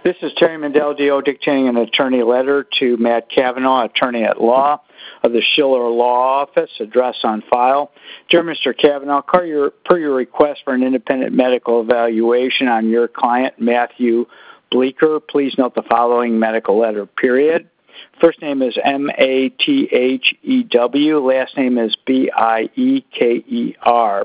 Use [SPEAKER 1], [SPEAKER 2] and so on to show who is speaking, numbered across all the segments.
[SPEAKER 1] This is Terry Mandel, D.O., dictating an attorney letter to Matt Cavanaugh, attorney at law of the Schiller Law Office, address on file. Dear Mr. Cavanaugh, per your request for an independent medical evaluation on your client, Matthew Bleeker, please note the following medical letter, period. First name is M-A-T-H-E-W. Last name is B-I-E-K-E-R.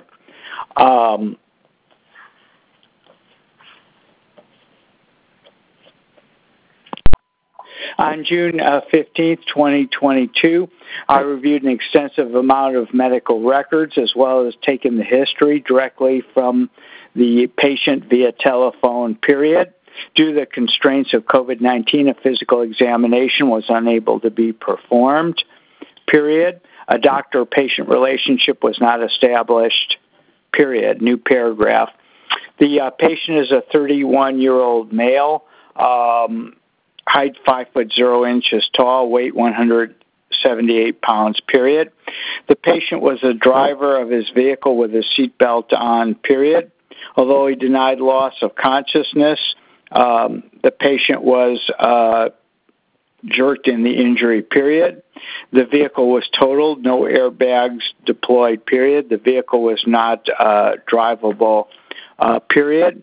[SPEAKER 1] On June 15th, 2022, I reviewed an extensive amount of medical records as well as taken the history directly from the patient via telephone, period. Due to the constraints of COVID-19, a physical examination was unable to be performed, period. A doctor-patient relationship was not established, period. New paragraph. The patient is a 31-year-old male, height 5 foot 0 inches tall, weight 178 pounds, period. The patient was the driver of his vehicle with his seatbelt on, period. Although he denied loss of consciousness, the patient was jerked in the injury, period. The vehicle was totaled, no airbags deployed, period. The vehicle was not drivable, period.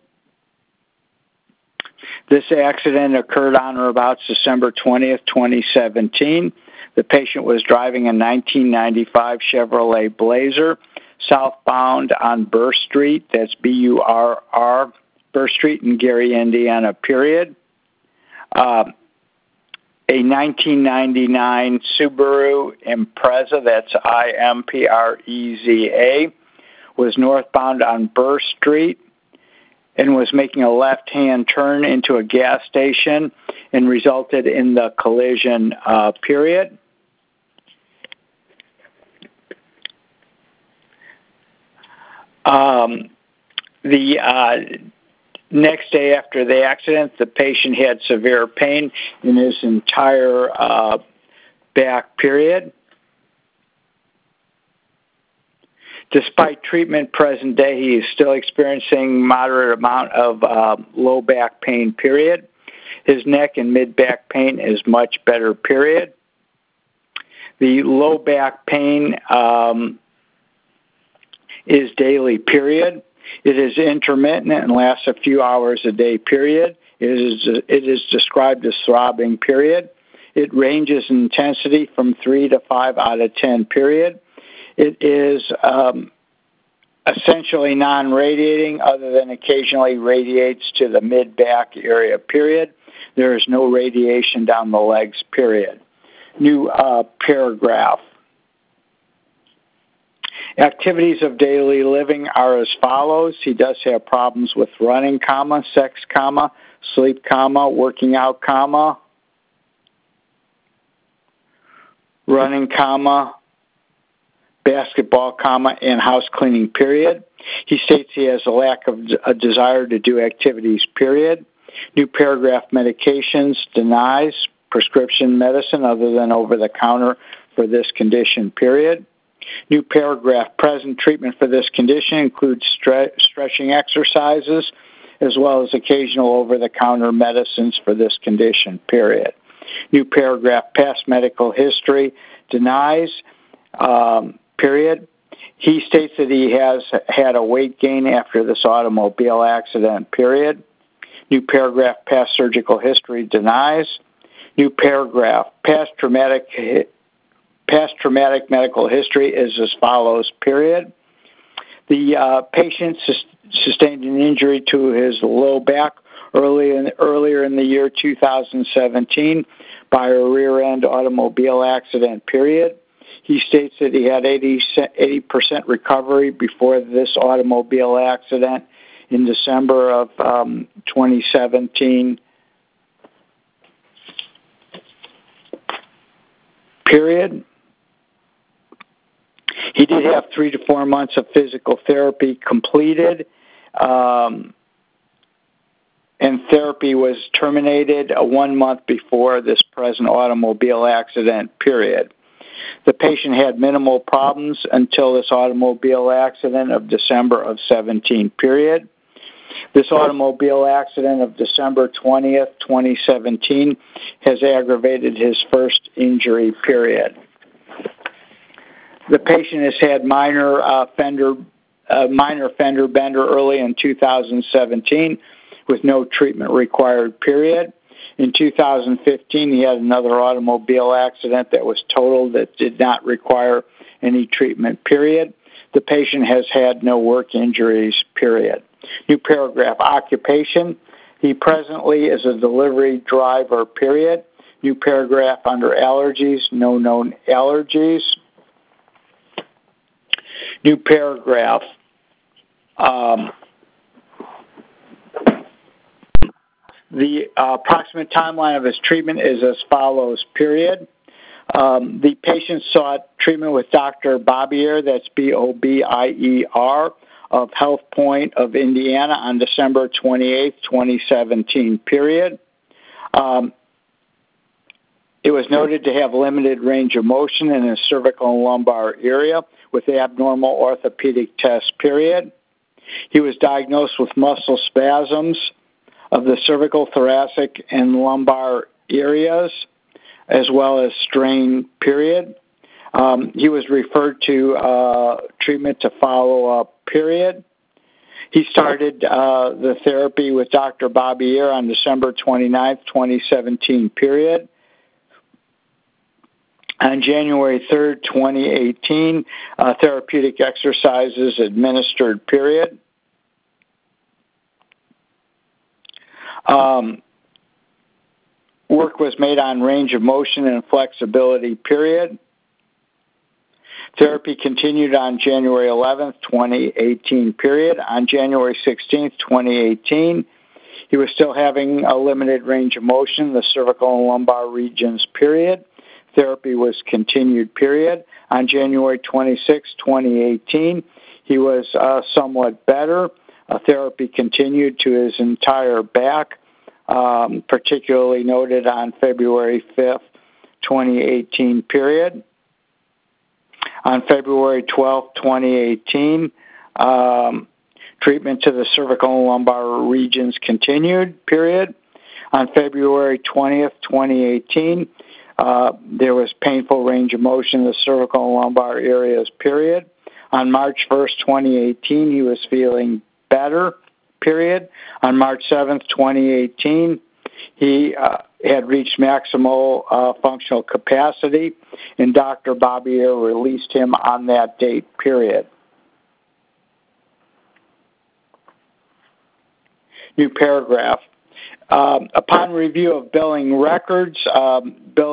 [SPEAKER 1] This accident occurred on or about December 20th, 2017. The patient was driving a 1995 Chevrolet Blazer southbound on Burr Street, that's B-U-R-R, Burr Street in Gary, Indiana, period. A 1999 Subaru Impreza, that's I-M-P-R-E-Z-A, was northbound on Burr Street and was making a left-hand turn into a gas station and resulted in the collision, period. The next day after the accident, the patient had severe pain in his entire back, period. Despite treatment present day, he is still experiencing moderate amount of low back pain, period. His neck and mid-back pain is much better, period. The low back pain is daily, period. It is intermittent and lasts a few hours a day, period. It is described as throbbing, period. It ranges in intensity from 3 to 5 out of 10, period. It is essentially non-radiating other than occasionally radiates to the mid-back area, period. There is no radiation down the legs, period. New paragraph. Activities of daily living are as follows. He does have problems with running, sex, sleep, working out, running, basketball, and house cleaning, period. He states he has a lack of a desire to do activities, period. New paragraph, medications, denies prescription medicine other than over-the-counter for this condition, period. New paragraph, present treatment for this condition includes stretching exercises as well as occasional over-the-counter medicines for this condition, period. New paragraph, past medical history, denies, period. He states that he has had a weight gain after this automobile accident, period. New paragraph, past surgical history, denies. New paragraph, past traumatic medical history is as follows, period. The patient sustained an injury to his low back earlier in the year 2017 by a rear-end automobile accident, period. He states that he had 80% recovery before this automobile accident in December of 2017, period. He did have 3 to 4 months of physical therapy completed, and therapy was terminated 1 month before this present automobile accident, period. The patient had minimal problems until this automobile accident of December of 17, period. This automobile accident of December 20th, 2017 has aggravated his first injury period. The patient has had minor fender bender early in 2017 with no treatment required period. In 2015, he had another automobile accident that was total that did not require any treatment period. The patient has had no work injuries period. New paragraph, occupation. He presently is a delivery driver period. New paragraph under allergies, no known allergies. New paragraph. The approximate timeline of his treatment is as follows, period. The patient sought treatment with Dr. Bobier, that's Bobier, of Health Point of Indiana on December 28, 2017, period. It was noted to have limited range of motion in his cervical and lumbar area with abnormal orthopedic tests, period. He was diagnosed with muscle spasms of the cervical, thoracic, and lumbar areas, as well as strain, period. He was referred to treatment to follow up, period. He started the therapy with Dr. Bobier on December 29th, 2017, period. On January 3rd, 2018, therapeutic exercises administered, period. Work was made on range of motion and flexibility, period. Therapy continued on January 11th, 2018, period. On January 16th, 2018, he was still having a limited range of motion, the cervical and lumbar regions, period. Therapy was continued, period. On January 26, 2018, he was somewhat better. Therapy continued to his entire back, particularly noted on February 5th, 2018, period. On February 12th, 2018, treatment to the cervical and lumbar regions continued, period. On February 20th, 2018, there was painful range of motion in the cervical and lumbar areas, period. On March 1st, 2018, he was feeling better, period. On March 7th, 2018, he had reached maximal functional capacity, and Dr. Bobier released him on that date, period. New paragraph. Upon review of billing records of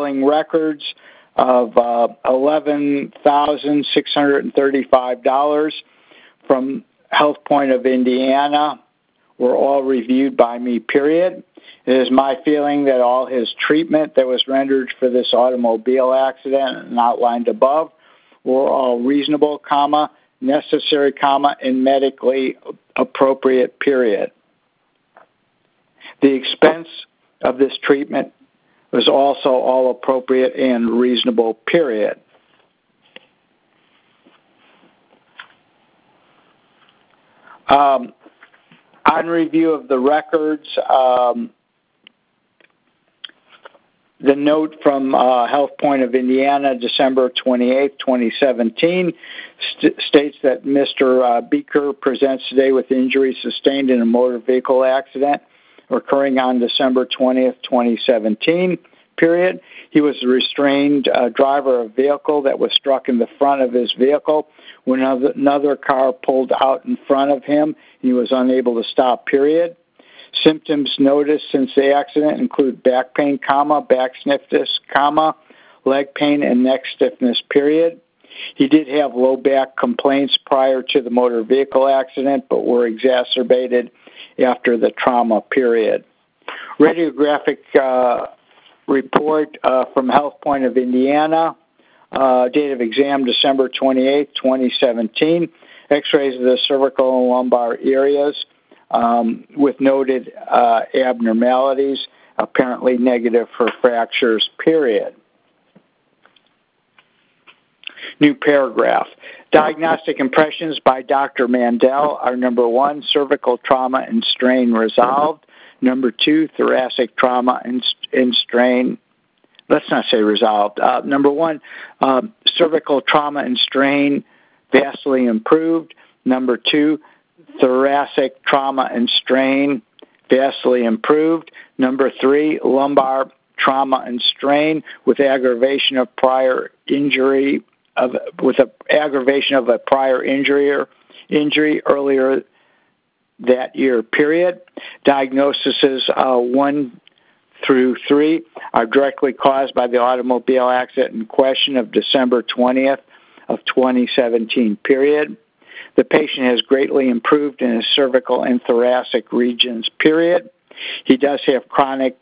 [SPEAKER 1] $11,635 from Health Point of Indiana were all reviewed by me, period. It is my feeling that all his treatment that was rendered for this automobile accident and outlined above were all reasonable, necessary, and medically appropriate, period. The expense of this treatment was also all appropriate and reasonable, period. On review of the records, the note from Health Point of Indiana, December 28, 2017, states that Mr. Beaker presents today with injuries sustained in a motor vehicle accident occurring on December 20th, 2017, period. He was a restrained driver of a vehicle that was struck in the front of his vehicle when another car pulled out in front of him. He was unable to stop, period. Symptoms noticed since the accident include back pain, back stiffness, leg pain, and neck stiffness, period. He did have low back complaints prior to the motor vehicle accident, but were exacerbated after the trauma, period. Radiographic report from Health Point of Indiana, date of exam December 28, 2017. X-rays of the cervical and lumbar areas with noted abnormalities, apparently negative for fractures, period. New paragraph. Diagnostic impressions by Dr. Mandel are: number 1, cervical trauma and strain resolved; number 2, thoracic trauma and strain. Let's not say resolved. Number 1, cervical trauma and strain vastly improved; number 2, thoracic trauma and strain vastly improved; number 3, lumbar trauma and strain with aggravation of prior injury of a prior injury earlier that year. Period. Diagnoses 1 through 3 are directly caused by the automobile accident in question of December 20th of 2017. Period. The patient has greatly improved in his cervical and thoracic regions. Period. He does have chronic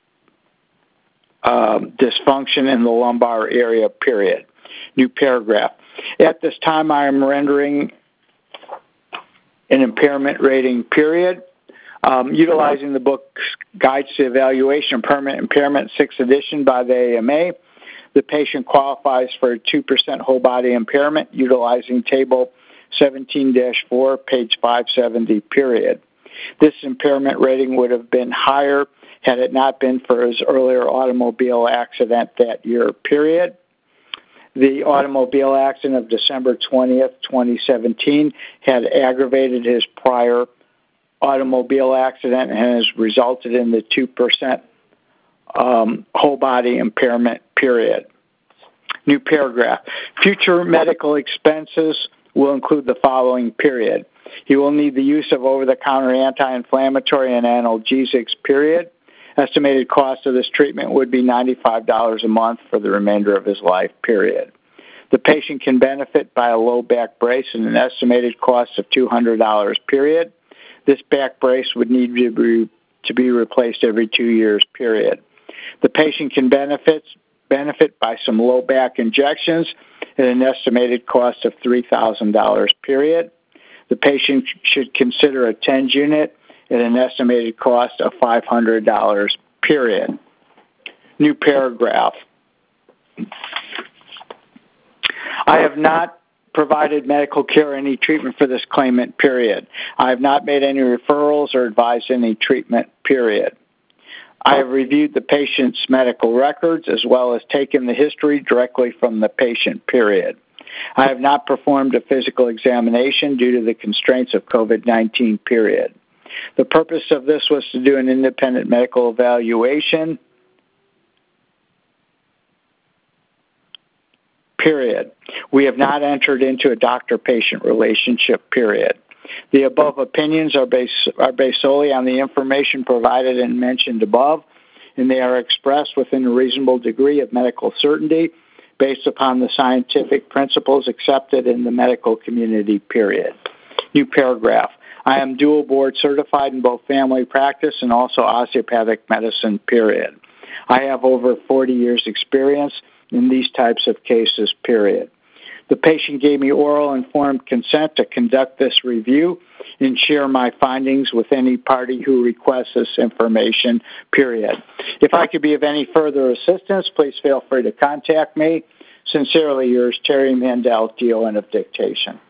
[SPEAKER 1] dysfunction in the lumbar area. Period. New paragraph. At this time, I am rendering an impairment rating. Period. Utilizing the book's Guides to Evaluation of Permanent Impairment, 6th edition by the AMA, the patient qualifies for a 2% whole body impairment utilizing Table 17-4, page 570. Period. This impairment rating would have been higher had it not been for his earlier automobile accident that year. Period. The automobile accident of December 20th, 2017 had aggravated his prior automobile accident and has resulted in the 2% whole body impairment. Period. New paragraph. Future medical expenses will include the following. Period. He will need the use of over-the-counter anti-inflammatory and analgesics. Period. Estimated cost of this treatment would be $95 a month for the remainder of his life. Period. The patient can benefit by a low back brace and an estimated cost of $200. Period. This back brace would need to be replaced every 2 years. Period. The patient can benefit by some low back injections at an estimated cost of $3,000. Period. The patient should consider a TENS unit at an estimated cost of $500. Period. New paragraph. I have not provided medical care or any treatment for this claimant. Period. I have not made any referrals or advised any treatment. Period. I have reviewed the patient's medical records as well as taken the history directly from the patient. Period. I have not performed a physical examination due to the constraints of COVID-19. Period. The purpose of this was to do an independent medical evaluation. Period. We have not entered into a doctor-patient relationship. Period. The above opinions are based solely on the information provided and mentioned above, and they are expressed within a reasonable degree of medical certainty based upon the scientific principles accepted in the medical community. Period. New paragraph. I am dual board certified in both family practice and also osteopathic medicine. Period. I have over 40 years experience in these types of cases. Period. The patient gave me oral informed consent to conduct this review and share my findings with any party who requests this information. Period. If I could be of any further assistance, please feel free to contact me. Sincerely yours, Terry Mandel, DON of Dictation.